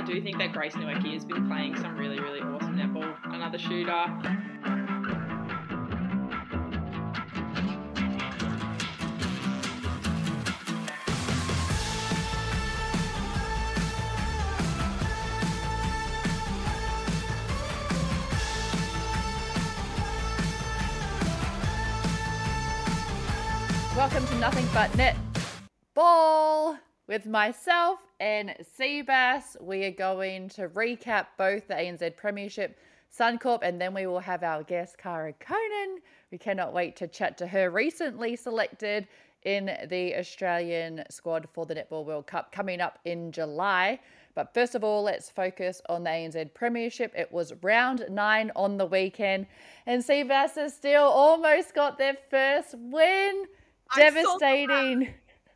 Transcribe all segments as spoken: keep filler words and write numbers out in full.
do think that Grace Nweki has been playing some really, really awesome netball. Another shooter. Welcome to Nothing But Net Ball with myself and Seabass. We are going to recap both the A N Z Premiership, Suncorp, and then we will have our guest, Cara Conan. We cannot wait to chat to her, recently selected in the Australian squad for the Netball World Cup coming up in July. But first of all, let's focus on the A N Z Premiership. It was round nine on the weekend, and Seabass has still almost got their first win. Devastating.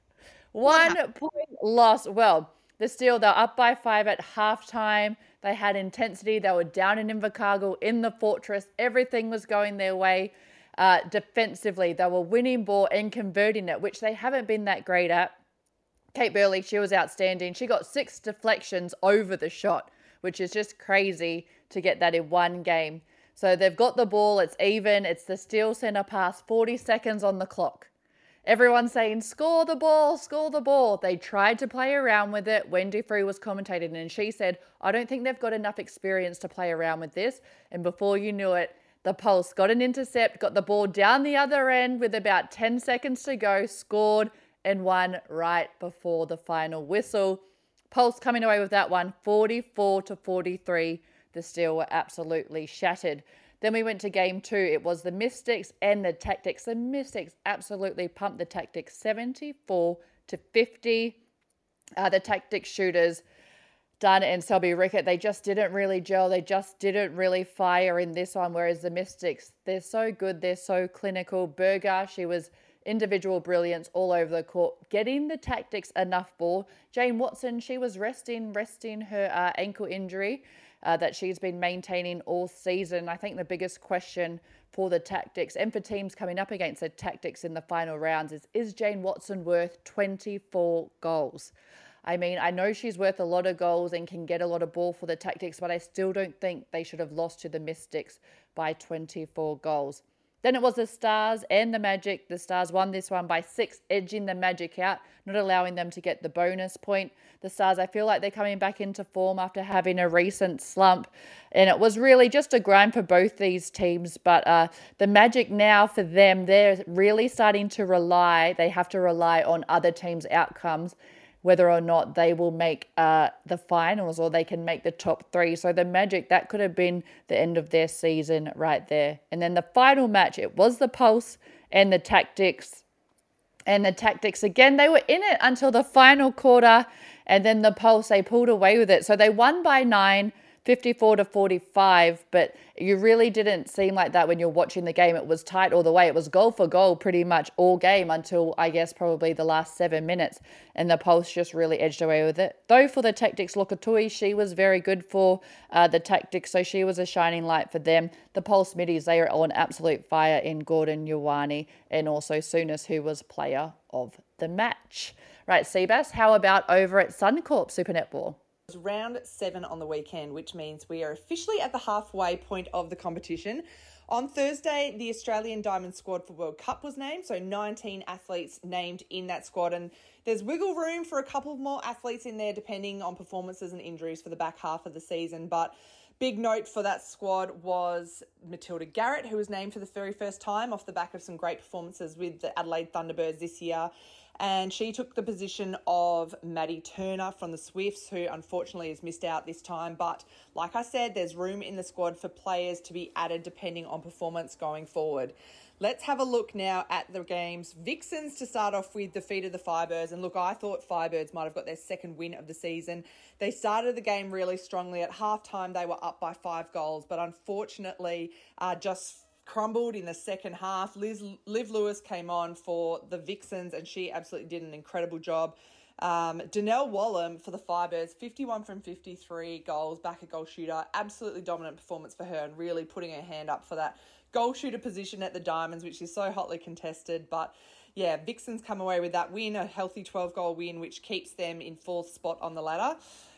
One point loss. Well, the Steel, they're up by five at halftime. They had intensity. They were down in Invercargill in the Fortress. Everything was going their way. Uh, defensively, they were winning ball and converting it, which they haven't been that great at. Kate Burley, she was outstanding. She got six deflections over the shot, which is just crazy to get that in one game. So they've got the ball. It's even. It's the Steel centre pass. forty seconds on the clock. Everyone's saying, score the ball, score the ball. They tried to play around with it. Wendy Free was commentating, and she said, I don't think they've got enough experience to play around with this. And before you knew it, the Pulse got an intercept, got the ball down the other end with about ten seconds to go, scored and won right before the final whistle. Pulse coming away with that one, forty-four to forty-three. The Steel were absolutely shattered. Then we went to game two. It was the Mystics and the Tactics. The Mystics absolutely pumped the Tactics seventy-four to fifty. Uh, the Tactics shooters, Dunn and Selby Rickett, they just didn't really gel. They just didn't really fire in this one, whereas the Mystics, they're so good. They're so clinical. Berger, she was individual brilliance all over the court, getting the Tactics enough ball. Jane Watson, she was resting, resting her uh, ankle injury. Uh, that she's been maintaining all season. I think the biggest question for the Tactics and for teams coming up against the Tactics in the final rounds is, is Jane Watson worth twenty-four goals? I mean, I know she's worth a lot of goals and can get a lot of ball for the Tactics, but I still don't think they should have lost to the Mystics by twenty-four goals. Then it was the Stars and the Magic. The Stars won this one by six, edging the Magic out, not allowing them to get the bonus point. The Stars, I feel like they're coming back into form after having a recent slump. And it was really just a grind for both these teams. But uh, the Magic now, for them, they're really starting to rely, they have to rely on other teams' outcomes, whether or not they will make uh, the finals or they can make the top three. So the Magic, that could have been the end of their season right there. And then the final match, it was the Pulse and the Tactics. And the Tactics, again, they were in it until the final quarter. And then the Pulse, they pulled away with it. So they won by nine, fifty-four to forty-five. But you really didn't seem like that when you're watching the game. It was tight all the way. It was goal for goal pretty much all game until, I guess, probably the last seven minutes. And the Pulse just really edged away with it. Though for the Tactics, Lokatui, she was very good for uh, the Tactics. So she was a shining light for them. The Pulse middies, they are on absolute fire in Gordon Ioane and also Souness, who was player of the match. Right, Seabass, how about over at Suncorp Super Netball? It was round seven on the weekend, which means we are officially at the halfway point of the competition. On Thursday, the Australian Diamond Squad for World Cup was named, so nineteen athletes named in that squad, and there's wiggle room for a couple more athletes in there depending on performances and injuries for the back half of the season. But big note for that squad was Matilda Garrett, who was named for the very first time off the back of some great performances with the Adelaide Thunderbirds this year. And she took the position of Maddie Turner from the Swifts, who unfortunately has missed out this time. But like I said, there's room in the squad for players to be added depending on performance going forward. Let's have a look now at the games. Vixens to start off with defeated the Firebirds. And look, I thought Firebirds might have got their second win of the season. They started the game really strongly. At halftime, they were up by five goals, but unfortunately uh, just crumbled in the second half. Liz, Liv Lewis came on for the Vixens and she absolutely did an incredible job. Um, Danelle Wallam for the Firebirds, fifty-one from fifty-three goals, back a goal shooter. Absolutely dominant performance for her and really putting her hand up for that goal shooter position at the Diamonds, which is so hotly contested. But yeah, Vixens come away with that win, a healthy twelve-goal win, which keeps them in fourth spot on the ladder.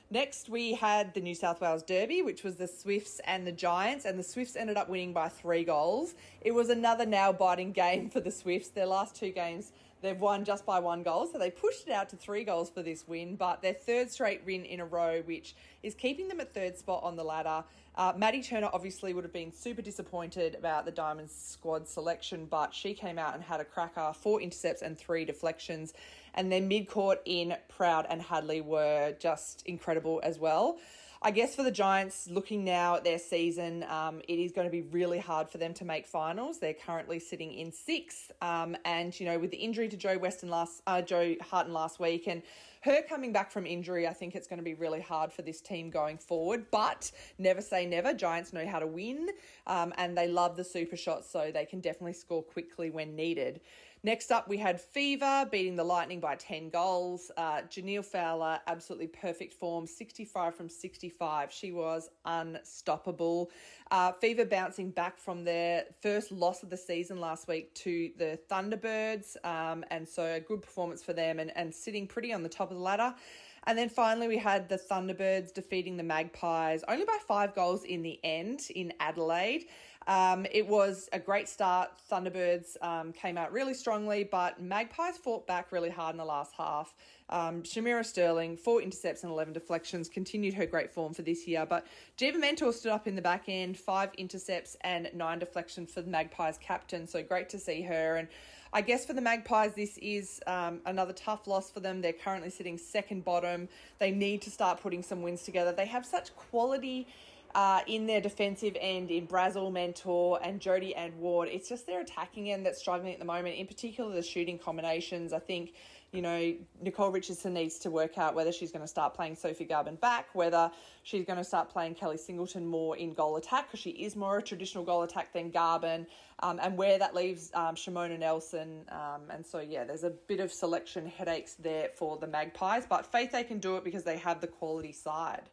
Next, we had the New South Wales Derby, which was the Swifts and the Giants, and the Swifts ended up winning by three goals. It was another nail-biting game for the Swifts. Their last two games, they've won just by one goal, so they pushed it out to three goals for this win, but their third straight win in a row, which is keeping them at third spot on the ladder. Uh, Maddie Turner obviously would have been super disappointed about the Diamonds squad selection, but she came out and had a cracker, four intercepts and three deflections. And then mid-court in Proud and Hadley were just incredible as well. I guess for the Giants, looking now at their season, um, it is going to be really hard for them to make finals. They're currently sitting in sixth. Um, and, you know, with the injury to Joe Weston last, uh, Joe Harton last week and her coming back from injury, I think it's going to be really hard for this team going forward. But never say never. Giants know how to win um, and they love the super shots, so they can definitely score quickly when needed. Next up, we had Fever beating the Lightning by ten goals. Uh, Janelle Fowler, absolutely perfect form, sixty-five from sixty-five. She was unstoppable. Uh, Fever bouncing back from their first loss of the season last week to the Thunderbirds. Um, and so a good performance for them and, and sitting pretty on the top of the ladder. And then finally, we had the Thunderbirds defeating the Magpies only by five goals in the end in Adelaide. Um, it was a great start. Thunderbirds um, came out really strongly, but Magpies fought back really hard in the last half. Um, Shamira Sterling, four intercepts and eleven deflections, continued her great form for this year. But Jiva Mentor stood up in the back end, five intercepts and nine deflections for the Magpies captain. So great to see her. And I guess for the Magpies, this is um, another tough loss for them. They're currently sitting second bottom. They need to start putting some wins together. They have such quality Uh, in their defensive end in Brazel, Mentor and Jody and Ward. It's just their attacking end that's struggling at the moment, in particular the shooting combinations. I think, you know, Nicole Richardson needs to work out whether she's going to start playing Sophie Garbin back, whether she's going to start playing Kelly Singleton more in goal attack, because she is more a traditional goal attack than Garbin, um, and where that leaves um, Shimona Nelson. Um, and so, yeah, there's a bit of selection headaches there for the Magpies, but faith they can do it because they have the quality side.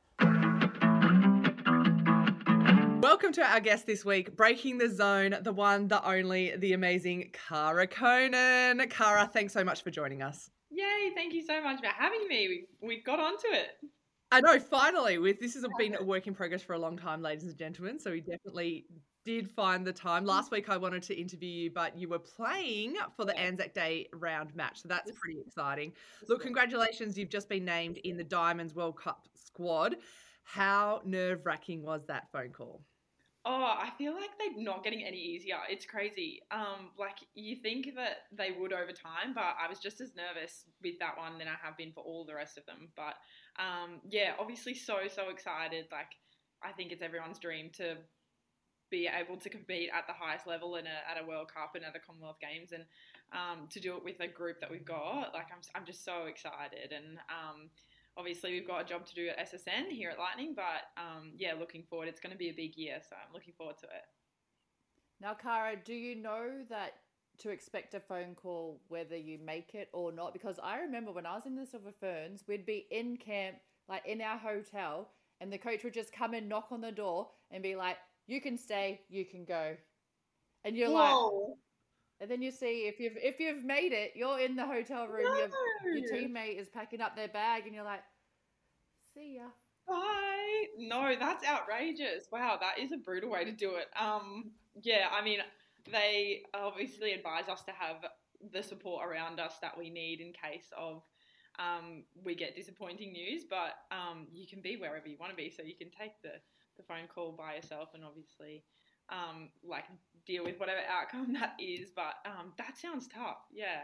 Welcome to our guest this week, breaking the zone, the one, the only, the amazing Cara Conan. Cara, thanks so much for joining us. Yay, thank you so much for having me. We, we got onto it. I know, finally. With This has been a work in progress for a long time, ladies and gentlemen, so we definitely did find the time. Last week I wanted to interview you, but you were playing for the Anzac Day round match, so that's pretty exciting. Look, congratulations, you've just been named in the Diamonds World Cup squad. How nerve-wracking was that phone call? Oh, I feel like they're not getting any easier. It's crazy. Um, like you think that they would over time, but I was just as nervous with that one than I have been for all the rest of them. But um, yeah, obviously so, so excited. Like I think it's everyone's dream to be able to compete at the highest level in a, at a World Cup and at the Commonwealth Games, and um, to do it with a group that we've got. Like I'm, I'm just so excited. And um, obviously, we've got a job to do at S S N here at Lightning, but um, yeah, looking forward. It's going to be a big year, so I'm looking forward to it. Now, Cara, do you know that to expect a phone call whether you make it or not? Because I remember when I was in the Silver Ferns, we'd be in camp, like in our hotel, and the coach would just come and knock on the door and be like, you can stay, you can go. And you're Whoa. like... And then you see if you've if you've made it, you're in the hotel room. No. Your, your teammate is packing up their bag, and you're like, "See ya, bye." No, that's outrageous. Wow, that is a brutal way to do it. Um, yeah, I mean, they obviously advise us to have the support around us that we need in case of um, we get disappointing news. But um, you can be wherever you want to be, so you can take the the phone call by yourself, and obviously. Um, like deal with whatever outcome that is, but um, that sounds tough. Yeah,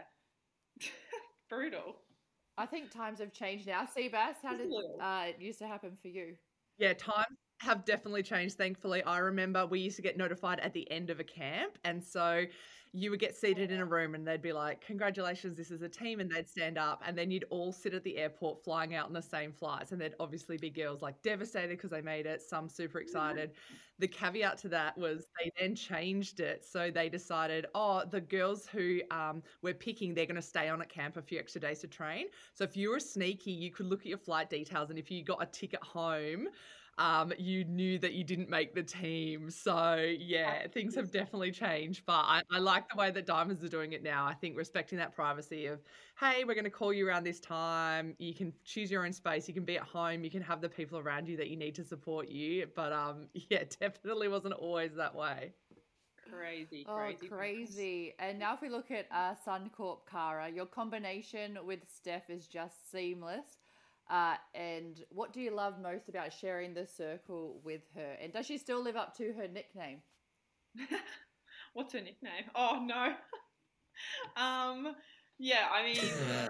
brutal. I think times have changed now. Seabass, how did uh, it used to happen for you? Yeah, times have definitely changed. Thankfully, I remember we used to get notified at the end of a camp, and so you would get seated in a room and they'd be like, congratulations, this is a team, and they'd stand up, and then you'd all sit at the airport flying out on the same flights, and there'd obviously be girls like devastated because they made it, some super excited. The caveat to that was they then changed it, so they decided, oh, the girls who um, we're picking, they're going to stay on at camp a few extra days to train. So if you were sneaky, you could look at your flight details, and if you got a ticket home, um, you knew that you didn't make the team. So, yeah, things have definitely changed. But I, I like the way that Diamonds are doing it now. I think respecting that privacy of, hey, we're going to call you around this time. You can choose your own space. You can be at home. You can have the people around you that you need to support you. But, um, yeah, definitely wasn't always that way. Crazy, Oh, crazy. crazy. And now if we look at uh, Suncorp, Cara, your combination with Steph is just seamless. Uh, and what do you love most about sharing the circle with her? And does she still live up to her nickname? What's her nickname? Oh, no. um, yeah, I mean,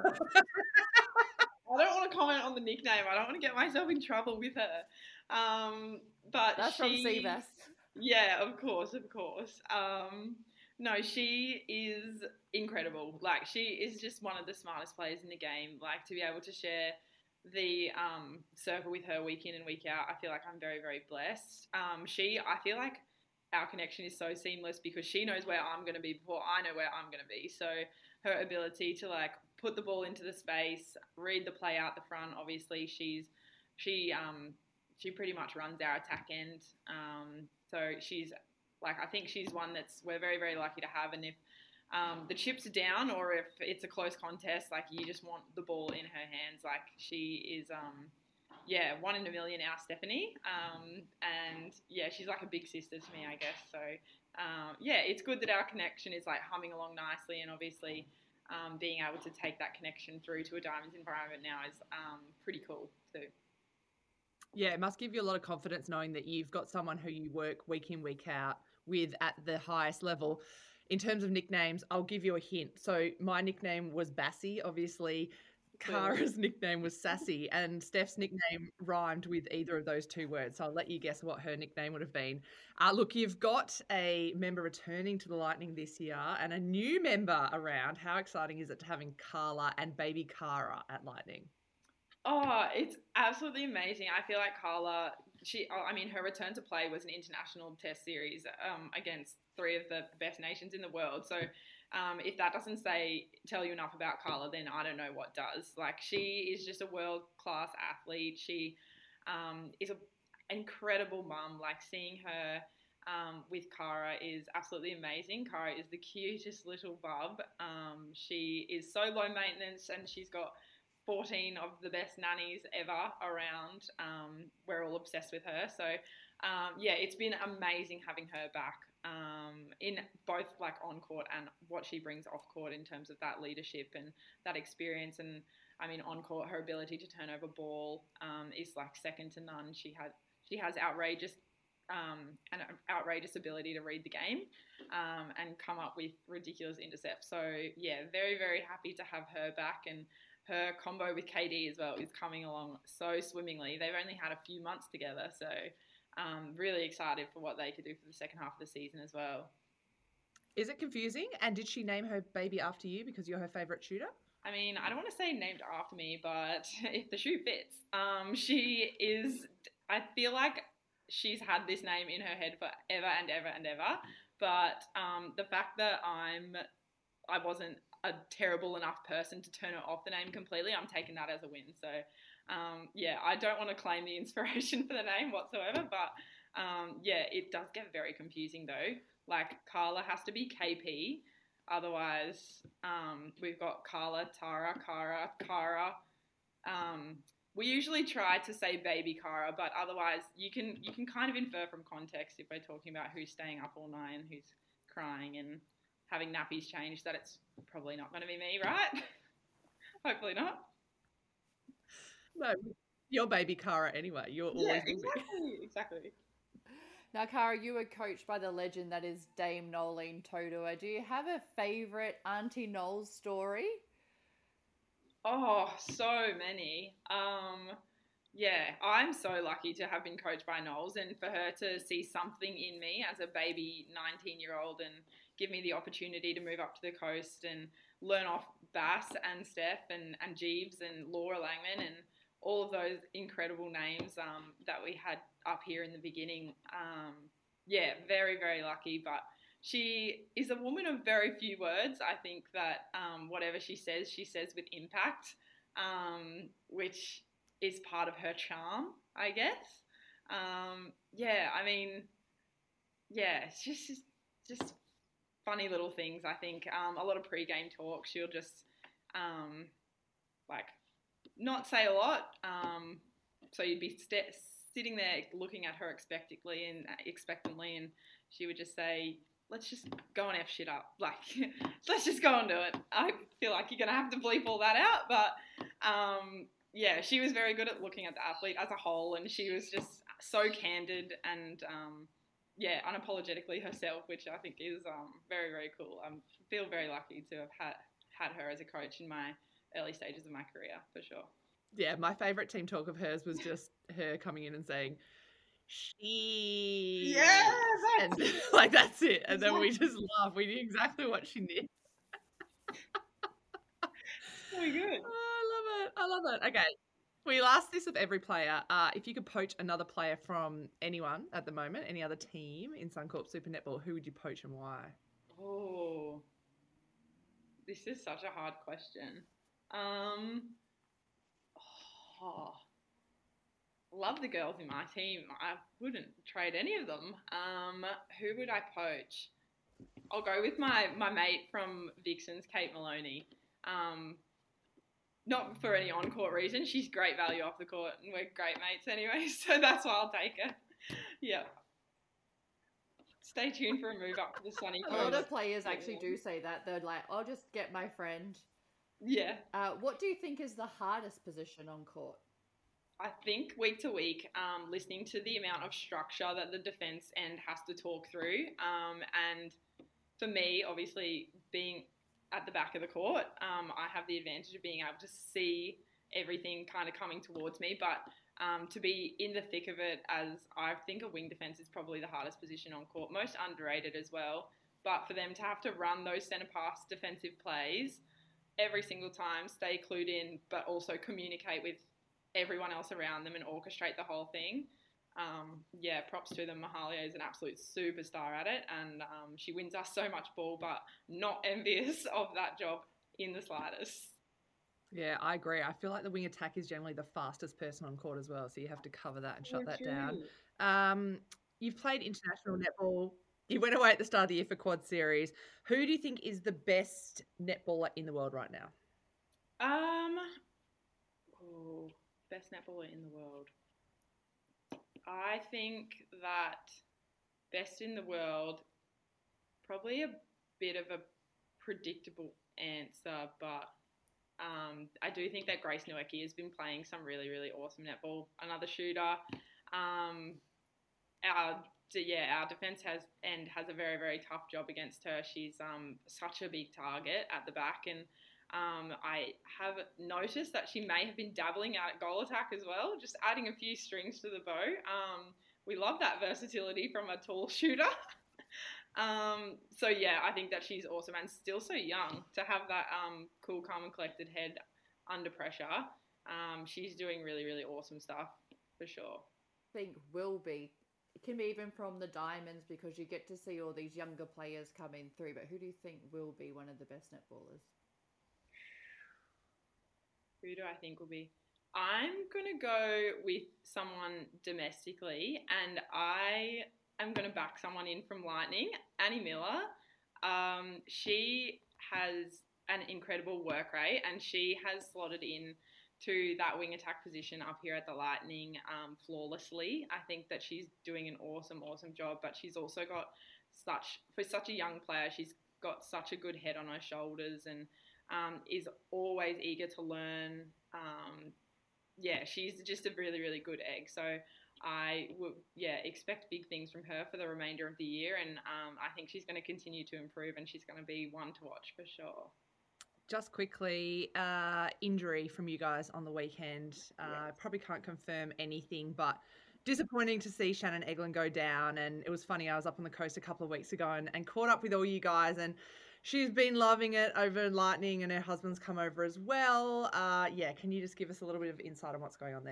I don't want to comment on the nickname. I don't want to get myself in trouble with her. Um, but That's she... from Seabass. Yeah, of course, of course. Um, no, she is incredible. Like, she is just one of the smartest players in the game. Like, to be able to share the um, circle with her week in and week out, I feel like I'm very, very blessed. Um, she, I feel like our connection is so seamless because she knows where I'm going to be before I know where I'm going to be. So her ability to, like, put the ball into the space, read the play out the front, obviously she's, she, um, she pretty much runs our attack end. Um, so she's, like, I think she's one that's, we're very, very lucky to have. And if um, the chips are down or if it's a close contest, like, you just want the ball in her hands. Like, she is, um, yeah, one in a million, our Stephanie. Um, and, yeah, she's like a big sister to me, I guess. So, um, yeah, it's good that our connection is, like, humming along nicely. And obviously um, being able to take that connection through to a Diamonds environment now is um, pretty cool too. Yeah, it must give you a lot of confidence knowing that you've got someone who you work week in, week out with at the highest level. In terms of nicknames, I'll give you a hint. So my nickname was Bassy. Obviously, Cara's nickname was Sassy, and Steph's nickname rhymed with either of those two words. So I'll let you guess what her nickname would have been. Uh, look, you've got a member returning to the Lightning this year and a new member around. How exciting is it to having Carla and baby Cara at Lightning? Oh, it's absolutely amazing. I feel like Carla, she, I mean, her return to play was an international test series um, against three of the best nations in the world. So um, if that doesn't say, tell you enough about Carla, then I don't know what does. Like, she is just a world-class athlete. She um, is an incredible mum. Like, seeing her um, with Cara is absolutely amazing. Cara is the cutest little bub. Um, she is so low maintenance and she's got fourteen of the best nannies ever around. Um, we're all obsessed with her. So, um, yeah, it's been amazing having her back um, in both, like, on court and what she brings off court in terms of that leadership and that experience. And, I mean, on court, her ability to turn over ball um, is, like, second to none. She had she has outrageous um, an outrageous ability to read the game um, and come up with ridiculous intercepts. So, yeah, very, very happy to have her back. And her combo with K D as well is coming along so swimmingly. They've only had a few months together, so um, really excited for what they could do for the second half of the season as well. Is it confusing? And did she name her baby after you because you're her favourite shooter? I mean, I don't want to say named after me, but if the shoe fits. Um, she is, I feel like she's had this name in her head forever and ever and ever, but um, the fact that I'm, I wasn't a terrible enough person to turn it off the name completely, I'm taking that as a win. So, um, yeah, I don't want to claim the inspiration for the name whatsoever, but um, yeah, it does get very confusing though. Like, Carla has to be K P, otherwise um, we've got Carla, Tara, Cara, Cara. Um, we usually try to say baby Cara, but otherwise you can you can kind of infer from context if we're talking about who's staying up all night and who's crying and having nappies changed, that it's probably not going to be me, right? Hopefully not. No, you're baby Cara anyway. You're always yeah, exactly, exactly. Now, Cara, you were coached by the legend that is Dame Nolene Taurua. Do you have a favourite Auntie Noel story? Oh, so many. Um, yeah, I'm so lucky to have been coached by Knowles and for her to see something in me as a baby nineteen-year-old and give me the opportunity to move up to the coast and learn off Bass and Steph and, and Jeeves and Laura Langman and all of those incredible names um, that we had up here in the beginning. Um, yeah, very, very lucky. But she is a woman of very few words. I think that um, whatever she says, she says with impact, um, which is part of her charm, I guess. Um, yeah, I mean, yeah, it's just just, just funny little things. I think um, a lot of pre-game talk. She'll just um, like not say a lot. Um, so you'd be st- sitting there looking at her expectantly and expectantly, and she would just say, "Let's just go and F shit up. Like, let's just go and do it." I feel like you're gonna have to bleep all that out, but um, yeah, she was very good at looking at the athlete as a whole, and she was just so candid and um, yeah, unapologetically herself, which I think is um, very, very cool. I feel very lucky to have had had her as a coach in my early stages of my career, for sure. Yeah, my favourite team talk of hers was just her coming in and saying, she. Yeah, and like that's it. And then we just laugh. We knew exactly what she did. Very good. Oh, I love it. I love it. Okay. We asked this of every player. Uh, if you could poach another player from anyone at the moment, any other team in Suncorp Super Netball, who would you poach and why? Oh, this is such a hard question. Um, oh, love the girls in my team. I wouldn't trade any of them. Um, who would I poach? I'll go with my, my mate from Vixens, Kate Maloney. Um, not for any on-court reason. She's great value off the court, and we're great mates anyway, so that's why I'll take her. Yeah. Stay tuned for a move up to the Sunny Coast. A lot of players actually do say that. They're like, I'll just get my friend. Yeah. Uh, what do you think is the hardest position on court? I think week to week, um, listening to the amount of structure that the defence end has to talk through. Um, and for me, obviously, being at the back of the court, um, I have the advantage of being able to see everything kind of coming towards me. But um, to be in the thick of it, as I think a wing defence is probably the hardest position on court, most underrated as well. But for them to have to run those centre pass defensive plays every single time, stay clued in, but also communicate with everyone else around them and orchestrate the whole thing. Um, yeah, props to them. Mahalia is an absolute superstar at it, and um, she wins us so much ball, but not envious of that job in the slightest. Yeah, I agree. I feel like the wing attack is generally the fastest person on court as well, so you have to cover that and shut Oh, that true. down. Um, you've played international netball. You went away at the start of the year for Quad Series. Who do you think is the best netballer in the world right now? Um, oh, best netballer in the world. I think that best in the world, probably a bit of a predictable answer, but um, I do think that Grace Nowicki has been playing some really, really awesome netball. Another shooter. Um, our yeah, our defence has and has a very, very tough job against her. She's um, such a big target at the back, and Um, I have noticed that she may have been dabbling out at goal attack as well, just adding a few strings to the bow. Um, we love that versatility from a tall shooter. um, so, yeah, I think that she's awesome and still so young to have that um, cool, calm and collected head under pressure. Um, she's doing really, really awesome stuff for sure. I think will be. It can be even from the Diamonds because you get to see all these younger players coming through. But who do you think will be one of the best netballers? Who do I think will be? I'm going to go with someone domestically, and I am going to back someone in from Lightning, Annie Miller. Um, she has an incredible work rate, and she has slotted in to that wing attack position up here at the Lightning um, flawlessly. I think that she's doing an awesome, awesome job, but she's also got such, for such a young player, she's got such a good head on her shoulders and Um, is always eager to learn. Um, yeah, she's just a really, really good egg. So I would, yeah, expect big things from her for the remainder of the year. And um, I think she's going to continue to improve and she's going to be one to watch for sure. Just quickly, uh, injury from you guys on the weekend. Uh, Yes. Probably can't confirm anything, but disappointing to see Shannon Eglin go down. And it was funny, I was up on the coast a couple of weeks ago and, and caught up with all you guys, and she's been loving it over in Lightning, and her husband's come over as well. Uh, yeah, can you just give us a little bit of insight on what's going on there?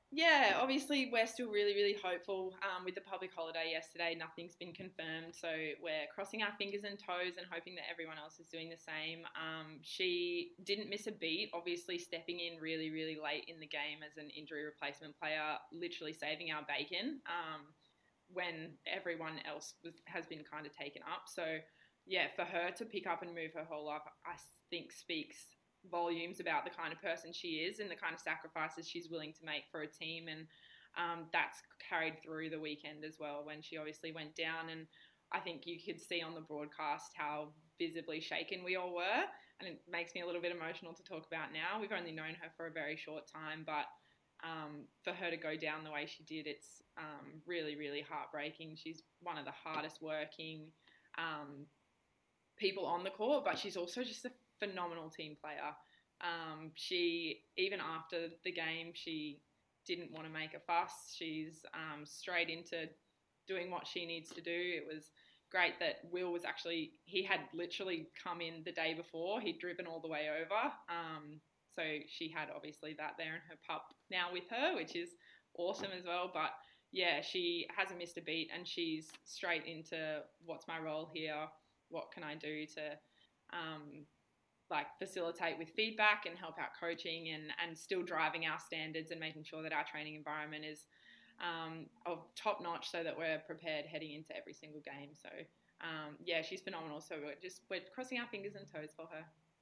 Yeah, obviously we're still really, really hopeful. Um, with the public holiday yesterday, nothing's been confirmed, so we're crossing our fingers and toes and hoping that everyone else is doing the same. Um, she didn't miss a beat, obviously stepping in really, really late in the game as an injury replacement player, literally saving our bacon um, when everyone else was, has been kind of taken up. So, yeah, for her to pick up and move her whole life, I think speaks volumes about the kind of person she is and the kind of sacrifices she's willing to make for a team. And um, that's carried through the weekend as well when she obviously went down. And I think you could see on the broadcast how visibly shaken we all were. And it makes me a little bit emotional to talk about now. We've only known her for a very short time, but um, for her to go down the way she did, it's um, really, really heartbreaking. She's one of the hardest working um, people on the court, but she's also just a phenomenal team player. Um, she, even after the game, she didn't want to make a fuss. She's um, straight into doing what she needs to do. It was great that Will was actually, he had literally come in the day before. He'd driven all the way over. Um, so she had obviously that there and her pup now with her, which is awesome as well. But yeah, she hasn't missed a beat and she's straight into what's my role here? What can I do to um, like facilitate with feedback and help out coaching and, and still driving our standards and making sure that our training environment is um, of top notch so that we're prepared heading into every single game. So um, yeah, she's phenomenal. So we're just, we're crossing our fingers and toes for her.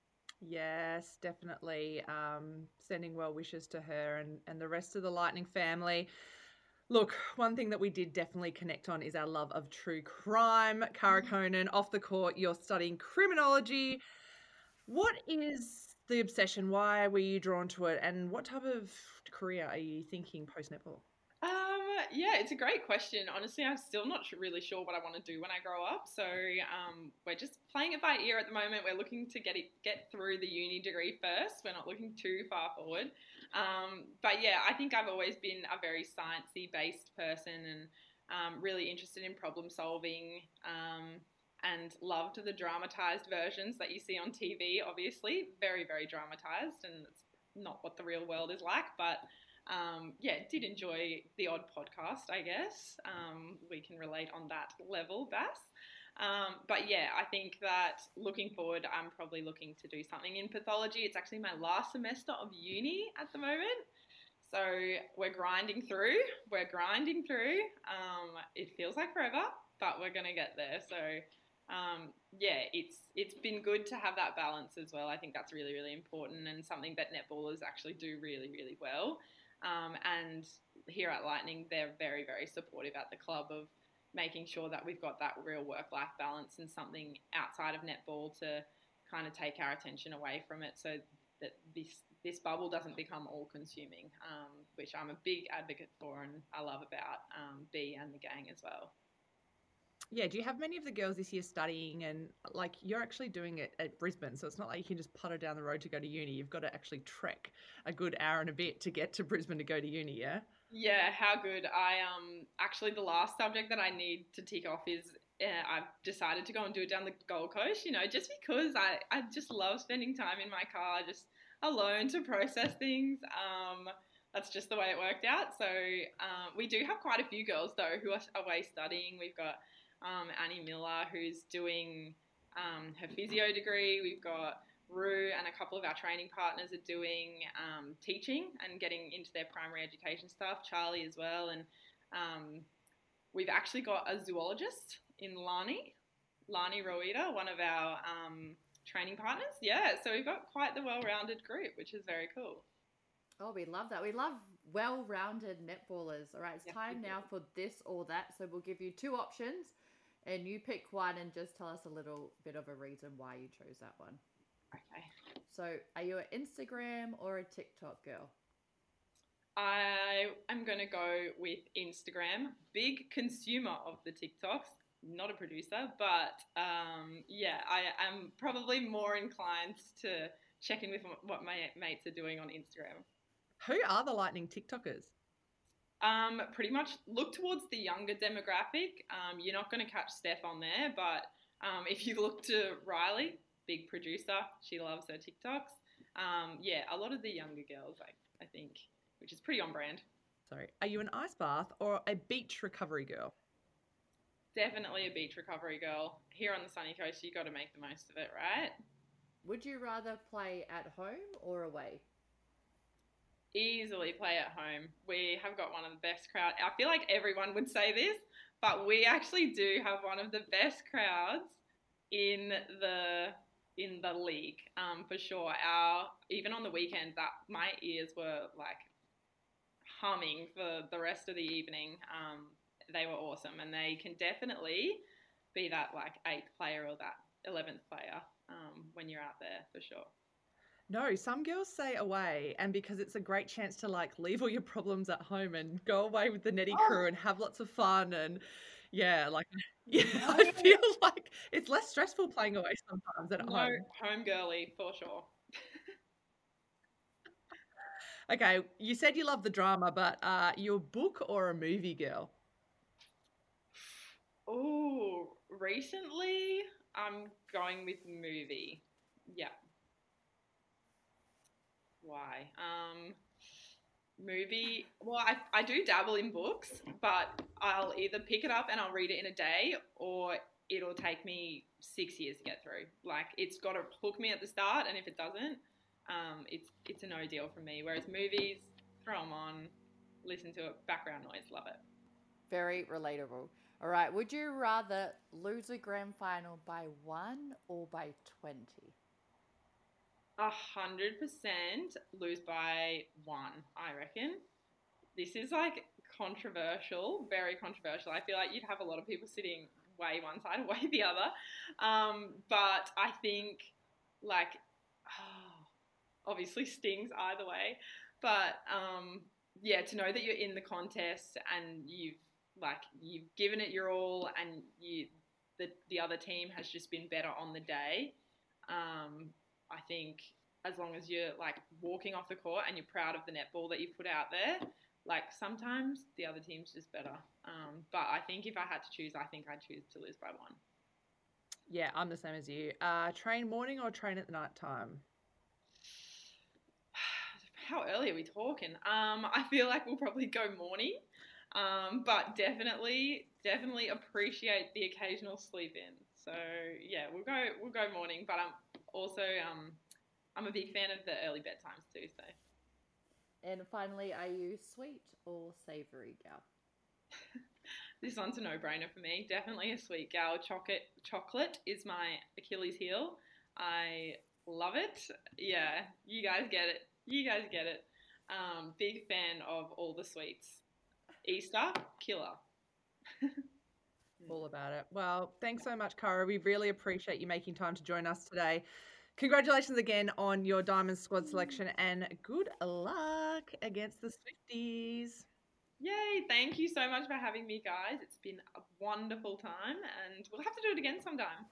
Yes, definitely. Um, sending well wishes to her and, and the rest of the Lightning family. Look, one thing that we did definitely connect on is our love of true crime. Cara Conan, off the court, you're studying criminology. What is the obsession? Why were you drawn to it? And what type of career are you thinking post-netball? Um, yeah, it's a great question. Honestly, I'm still not really sure what I want to do when I grow up. So um, we're just playing it by ear at the moment. We're looking to get it, get through the uni degree first. We're not looking too far forward. Um, but yeah, I think I've always been a very sciencey based person and um, really interested in problem solving um, and loved the dramatized versions that you see on T V, obviously. Very, very dramatized, and it's not what the real world is like, but Um, yeah, did enjoy the odd podcast, I guess. Um, we can relate on that level, Bass. Um, but yeah, I think that looking forward, I'm probably looking to do something in pathology. It's actually my last semester of uni at the moment. So we're grinding through. We're grinding through. Um, it feels like forever, but we're going to get there. So um, yeah, it's it's been good to have that balance as well. I think that's really, really important and something that netballers actually do really, really well. Um, and here at Lightning, they're very, very supportive at the club of making sure that we've got that real work-life balance and something outside of netball to kind of take our attention away from it so that this this bubble doesn't become all-consuming, um, which I'm a big advocate for and I love about um, B and the gang as well. Yeah, do you have many of the girls this year studying and like you're actually doing it at Brisbane, so it's not like you can just putter down the road to go to uni. You've got to actually trek a good hour and a bit to get to Brisbane to go to uni, yeah? Yeah, how good. I um actually the last subject that I need to tick off is uh, I've decided to go and do it down the Gold Coast, you know, just because I, I just love spending time in my car just alone to process things. Um, that's just the way it worked out. So um, we do have quite a few girls though who are away studying. We've got Um, Annie Miller, who's doing um, her physio degree. We've got Rue and a couple of our training partners are doing um, teaching and getting into their primary education stuff. Charlie as well. And um, we've actually got a zoologist in Lani, Lani Roida, one of our um, training partners. Yeah, so we've got quite the well-rounded group, which is very cool. Oh, we love that. We love well-rounded netballers. All right, it's Yeah, time now for this or that. So we'll give you two options. And you pick one and just tell us a little bit of a reason why you chose that one. Okay. So are you an Instagram or a TikTok girl? I am going to go with Instagram. Big consumer of the TikToks. Not a producer, but um, yeah, I am probably more inclined to check in with what my mates are doing on Instagram. Who are the Lightning TikTokers? Um, pretty much look towards the younger demographic. Um, you're not going to catch Steph on there, but um, if you look to Riley, big producer, she loves her TikToks. Um, yeah, a lot of the younger girls, I, I think, which is pretty on brand. Sorry. Are you an ice bath or a beach recovery girl? Definitely a beach recovery girl. Here on the sunny coast, you got to make the most of it, right? Would you rather play at home or away? Easily play at home. We have got one of the best crowd. I feel like everyone would say this, but we actually do have one of the best crowds in the in the league, um, for sure. Our even on the weekend, that my ears were like humming for the rest of the evening. Um, they were awesome, and they can definitely be that like eighth player or that eleventh player um, when you're out there, for sure. No, some girls say away, and because it's a great chance to like leave all your problems at home and go away with the Netty crew and have lots of fun. And yeah, like yeah, I feel like it's less stressful playing away sometimes than at No, home. home girly for sure. Okay, you said you love the drama, but uh, you a book or a movie girl? Oh, recently I'm going with movie. Yeah. Why? Um, movie. Well, I, I do dabble in books, but I'll either pick it up and I'll read it in a day, or it'll take me six years to get through. Like, it's got to hook me at the start, and if it doesn't, um, it's it's a no deal from me. Whereas movies, throw them on, listen to it, background noise, love it. Very relatable. All right, would you rather lose a grand final by one or by twenty? A hundred percent lose by one, I reckon. This is like controversial, very controversial. I feel like you'd have a lot of people sitting way one side or way the other. Um, but I think like, oh, obviously stings either way. But um, yeah, to know that you're in the contest and you've like you've given it your all, and you the the other team has just been better on the day. Um, I think as long as you're like walking off the court and you're proud of the netball that you put out there, like sometimes the other team's just better. Um, but I think if I had to choose, I think I'd choose to lose by one. Yeah, I'm the same as you. Uh, train morning or train at night time? How early are we talking? Um, I feel like we'll probably go morning, um, but definitely, definitely appreciate the occasional sleep in. So yeah, we'll go, we'll go morning. But I'm also, um, I'm a big fan of the early bedtimes too. So. And finally, are you sweet or savoury gal? This one's a no-brainer for me. Definitely a sweet gal. Chocolate, chocolate is my Achilles heel. I love it. Yeah, you guys get it. You guys get it. Um, big fan of all the sweets. Easter, killer. All about it. Well, thanks so much, Cara. We really appreciate you making time to join us today. Congratulations again on your Diamond Squad selection, and good luck against the Swifties. Yay, thank you so much for having me, guys. It's been a wonderful time, and we'll have to do it again sometime.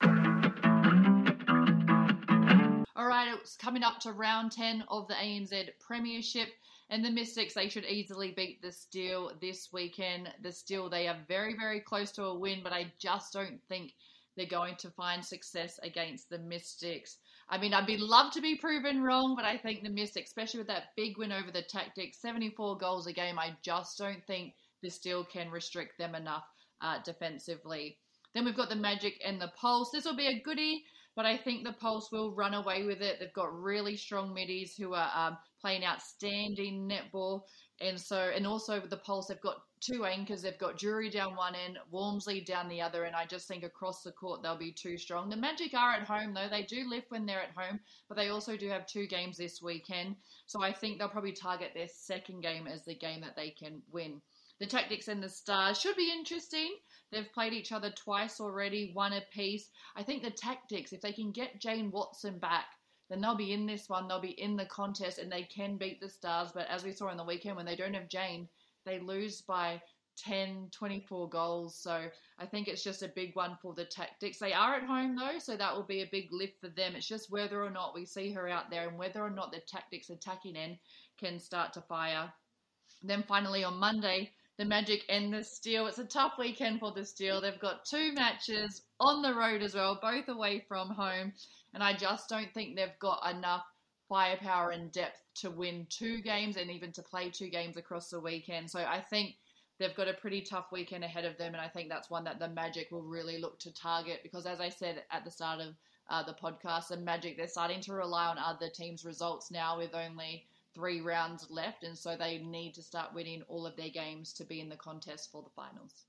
All right, it's coming up to round ten of the A N Z Premiership, and the Mystics, they should easily beat the Steel this weekend. The Steel, they are very, very close to a win, but I just don't think they're going to find success against the Mystics. I mean, I'd be love to be proven wrong, but I think the Mystics, especially with that big win over the Tactics, seventy-four goals a game, I just don't think the Steel can restrict them enough uh, defensively. Then we've got the Magic and the Pulse. This will be a goodie, but I think the Pulse will run away with it. They've got really strong middies who are um, playing outstanding netball. And so, and also with the Pulse, they've got two anchors. They've got Drury down one end, Walmsley down the other, and I just think across the court they'll be too strong. The Magic are at home, though. They do lift when they're at home, but they also do have two games this weekend. So I think they'll probably target their second game as the game that they can win. The Tactics and the Stars should be interesting. They've played each other twice already, one apiece. I think the Tactics, if they can get Jane Watson back, then they'll be in this one. They'll be in the contest, and they can beat the Stars. But as we saw on the weekend, when they don't have Jane, they lose by ten, twenty-four goals. So I think it's just a big one for the Tactics. They are at home, though, so that will be a big lift for them. It's just whether or not we see her out there and whether or not the Tactics attacking end can start to fire. Then finally on Monday, the Magic and the Steel. It's a tough weekend for the Steel. They've got two matches on the road as well, both away from home. And I just don't think they've got enough firepower and depth to win two games and even to play two games across the weekend. So I think they've got a pretty tough weekend ahead of them, and I think that's one that the Magic will really look to target because, as I said at the start of uh, the podcast, the Magic, they're starting to rely on other teams' results now with only three rounds left, and so they need to start winning all of their games to be in the contest for the finals.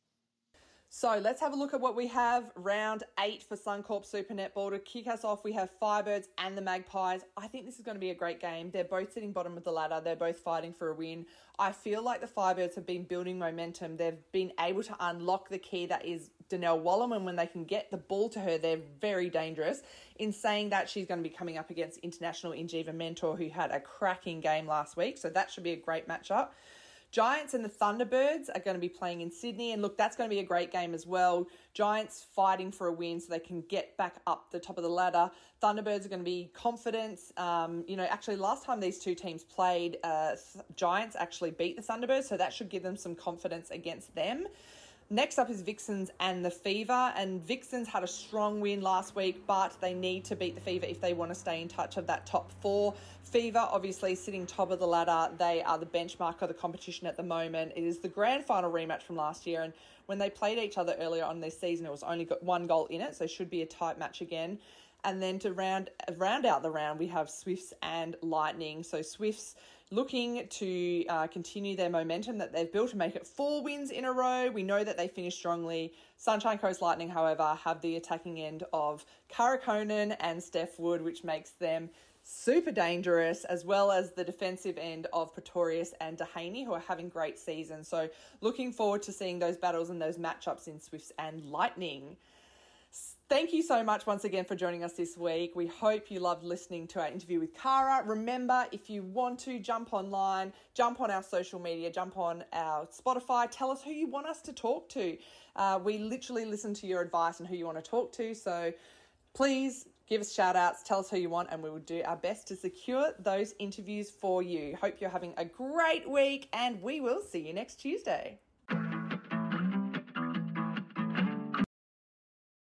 So let's have a look at what we have. Round eight for Suncorp Super Netball. To kick us off, we have Firebirds and the Magpies. I think this is going to be a great game. They're both sitting bottom of the ladder. They're both fighting for a win. I feel like the Firebirds have been building momentum. They've been able to unlock the key that is Donnell Wallum, and when they can get the ball to her, they're very dangerous. In saying that, she's going to be coming up against international Injiva Mentor, who had a cracking game last week, so that should be a great matchup. Giants and the Thunderbirds are going to be playing in Sydney, and look, that's going to be a great game as well. Giants fighting for a win so they can get back up the top of the ladder. Thunderbirds are going to be confident. Um, you know, actually, last time these two teams played, uh, Giants actually beat the Thunderbirds, so that should give them some confidence against them. Next up is Vixens and the Fever, and Vixens had a strong win last week, but they need to beat the Fever if they want to stay in touch of that top four. Fever, obviously, sitting top of the ladder. They are the benchmark of the competition at the moment. It is the grand final rematch from last year, and when they played each other earlier on this season, it was only got one goal in it, so should be a tight match again. And then to round round out the round, we have Swifts and Lightning. So Swifts looking to uh, continue their momentum that they've built and make it four wins in a row. We know that they finished strongly. Sunshine Coast Lightning, however, have the attacking end of Cara Conan and Steph Wood, which makes them super dangerous, as well as the defensive end of Pretorius and Dehaney, who are having great seasons. So looking forward to seeing those battles and those matchups in Swifts and Lightning. Thank you so much once again for joining us this week. We hope you loved listening to our interview with Cara. Remember, if you want to, jump online, jump on our social media, jump on our Spotify, tell us who you want us to talk to. Uh, we literally listen to your advice and who you want to talk to. So please give us shout outs, tell us who you want, and we will do our best to secure those interviews for you. Hope you're having a great week, and we will see you next Tuesday.